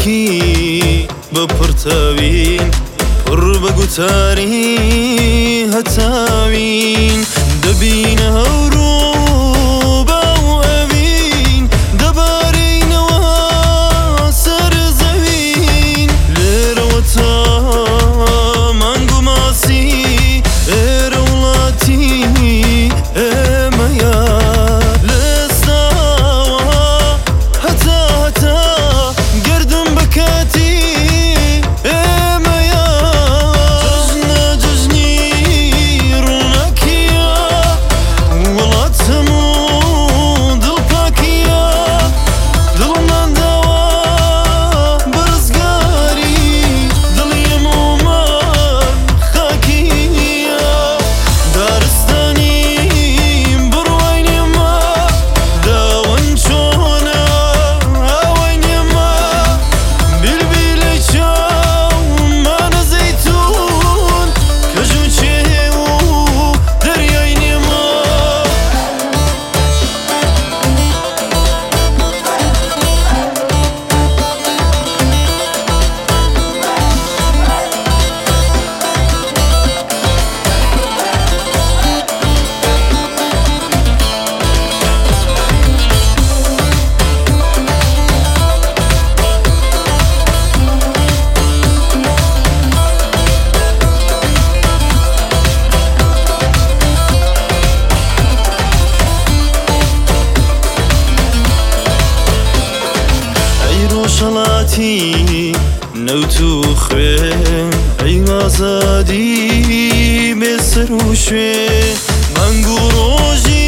خاکی بە پڕتەوین پڕ بە گوتاری هەتاوین دەبینە هەورۆ باو ئەوین دەبارینەوە سەر زەوین لێرەوە تا مانگ و ماسی ئێرە وڵاتی ئێمەیە لەستاوە هەتا گەردن بە کاتی ئێمەیە جەژنە جەژنی ڕووناکیە وڵات هەموو دڵپاکیە دڵمان داوە بەرزگاری دڵی هەموومان خاکیە دارستانیم بڕوای نێمە داوەن چۆنە ئاوای نێمە بیلبیلەی چاومانە زەیتون کەژ و چێ و دەریای نێمە ئەی ڕۆژهەڵاتی نەوت و خوێن ئەی ئازادی بێسەر و شوێن مانگ و ڕۆژی